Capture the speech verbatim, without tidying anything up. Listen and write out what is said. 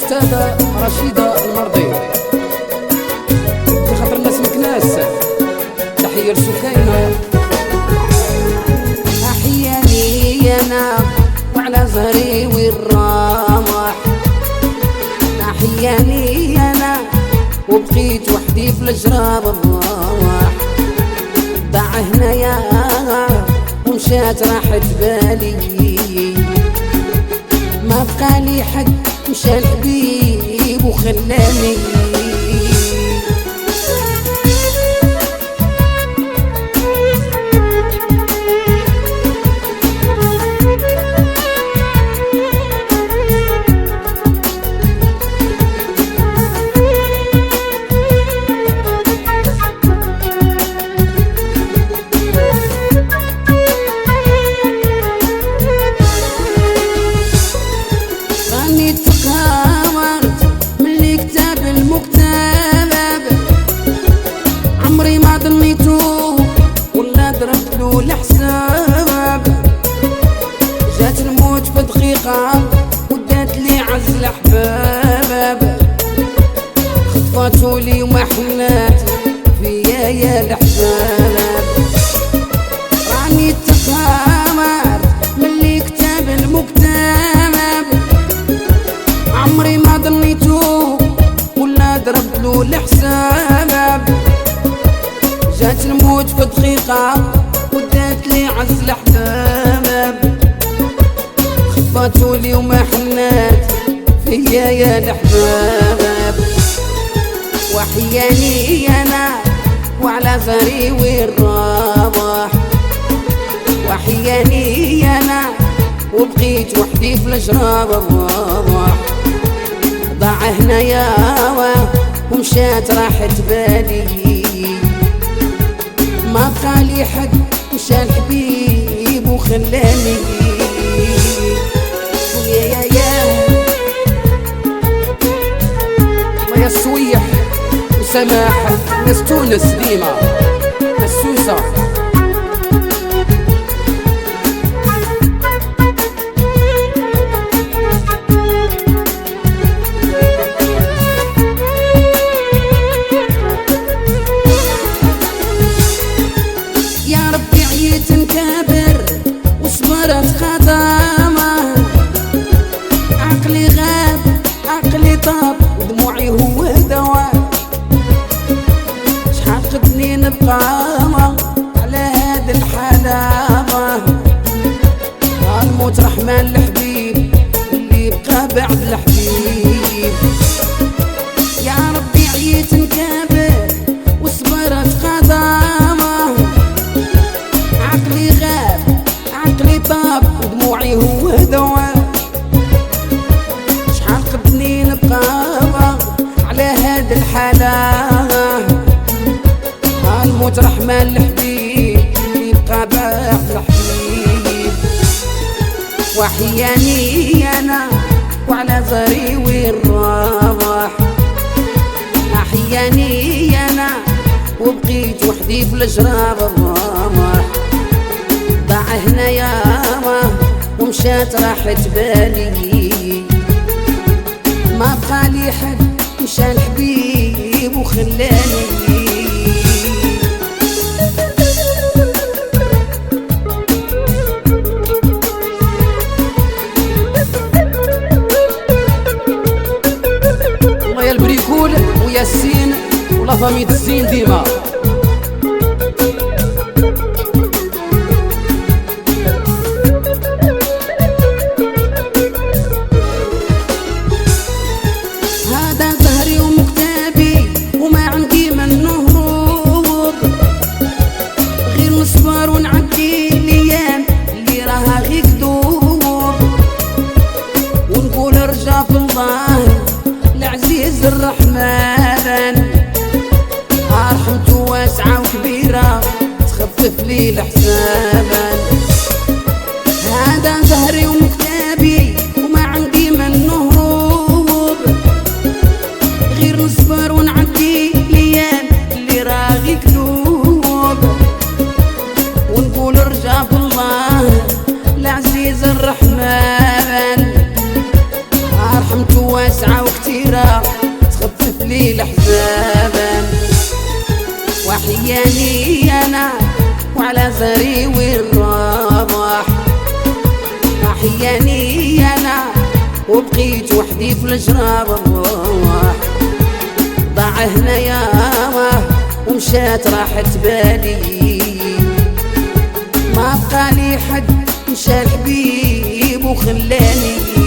الأستاذة رشيدة المرضي بخاطر الناس مكناس. تحية لسكينة. أحياني أنا وعلى زهري والرمح، أحياني أنا وبقيت وحدي في الجراب الرمح. ضاع هنايا ومشات راحت بالي، ما بقالي حد مشى الحبيب وخلاني. عمري ما ظنيتو ولا ضربت له الحساب، جات الموت في دقيقة ودات لي عز الأحباب. خطفاتو لي وما حلات فيا يا الأحباب. راني تقامر ملي كتاب المكتاب، عمري ما ظنيتو ولا ضربت له الحساب. جات الموت في دقيقة ودات لي عز الأحباب. خطفاتو لي وما حنات فيا يا الأحباب. وحياني أنا وعلى زهري والرمح، وحياني أنا وبقيت وحدي في الجراب الرمح. ضاع هنايا ومشات راحت بالي، ما بقالي حد مشى الحبيب وخلاني. يا يا يا ويا السويح وسماح ناس تونس ديما السوسة. نكابر وصبرت خدامة، عقلي غاب عقلي طاب ودموعي هو دواء. شحال خدني نبقى على هاد الحلاوة، الموت رحمن الحبيب اللي بقى بعد الحبيب. يا ربي عييت نكابر وصبرت خدامة، عقلي غاب عقلي طاب ودموعي هو دواء. شحال خدني نبقى على هاد الحالة، الموت رحمن الحبيب اللي بقى بعد الحبيب. وحياني أنا وعلى زهري والرمح، أحياني أنا وبقيت وحدي في الجراب الرمح. ضاع هنايا ومشات راحت بالي، ما بقالي حد مشى الحبيب وخلاني. الله يا البريكول ويا السين ولا فاميد الزين ديما. هذا زهري ومكتابي وما عندي منه هروب، غير نصبر ونعدي الايام اللي راها غير كذوب. ونقول رجا في الله العزيز الرحمن، رحمته واسعة وكبيرة تخفف لي الحساب. هذا زهري ومكتابي وما عندي منه هروب، غير نصبر ونعدي الايام اللي راغي كذوب. ونقول رجا في الله العزيز الرحمن، رحمته واسعة وكتير لي الحزابان. وحياني انا وعلى زهري والرباح، وحياني انا وبقيت وحدي في الجراب الروح. ضاع هنا يامه ومشات راحت بالي، ما بقى لي حد مشى الحبيب وخلاني.